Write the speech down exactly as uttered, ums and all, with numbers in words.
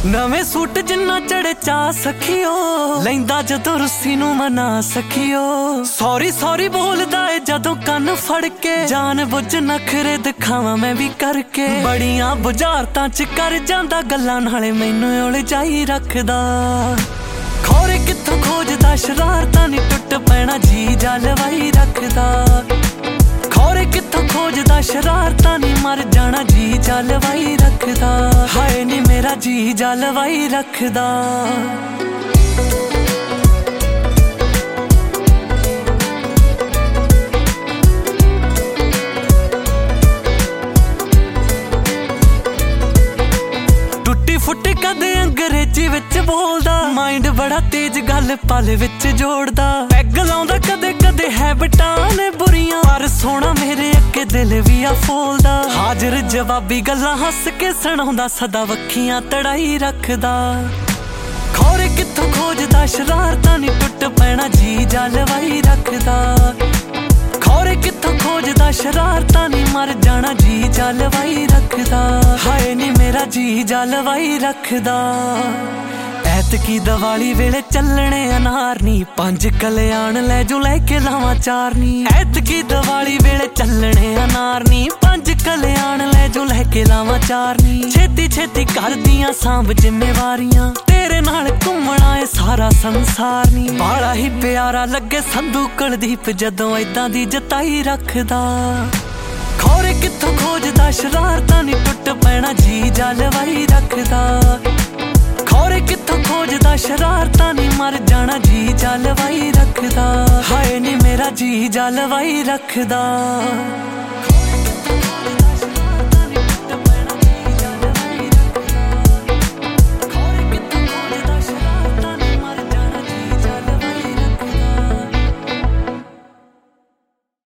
नवे सूट जिन्ना चढ़े चा सखियो लैंदा जदों रुस्सी नूं मना सखियो सॉरी सॉरी बोलदा है जदों कन फड़ के जान बुझ नखरे दिखावां मैं भी करके बड़ियां बुझारतां च कर जांदा गल्लां नाले मैनूं उलझाई रखदा खोरे कित्थों खोजदा शरारतां नी टुट पैना जी जा लवाई रखदा खोरे कित्थों खोजदा शरारतां नी मर जाना जी जा लवाई रखदा हाय नी मेरा जी जा लवाई रखदा टुट्टी फुट्टी कदे अंग्रेजी विच बोलदा माइंड बड़ा तेज गल पल विच जोड़दा पैग लाउंदा कदे कदे हैबिटां ने बुरियां पर सोना मेरे अगे दिल भी आ फोलदा हाजिर जवाबी गल्लां हस के सुणाउंदा सदा वखियां तड़ाई रखदा खोरे कित्थों खोजदा शरारतां नी टुट पैना जी जा लवाई रखदा खोरे कित्थों खोजदा शरारतां नी मर जाना जी जा लवाई रखदा हाय नी मेरा जी जा लवाई रखदा ऐतकी दिवाली वेले चलने अनार नी पंज कल्याण लै जू लैके लावां चार नी ऐतकी दिवाली वेले चलने अनार नी पंज कल्याण लै जू लैके लावां चार नी छेती छेती कर दियां सांभ जिम्मेवारियां तेरे नाल घूमना है सारा संसार नी बाला ही प्यारा लगे संधू कुलदीप जदों इदां दी जताई रखदा खोरे कित्थों खोजदा शरारतां नी टुट पैना जी जा लवाई रखदा खोरे कित्थों खोजदा शरारतां नी मर जाना जी जा लवाई रखदा हाय नी मेरा जी जा लवाई रखदा।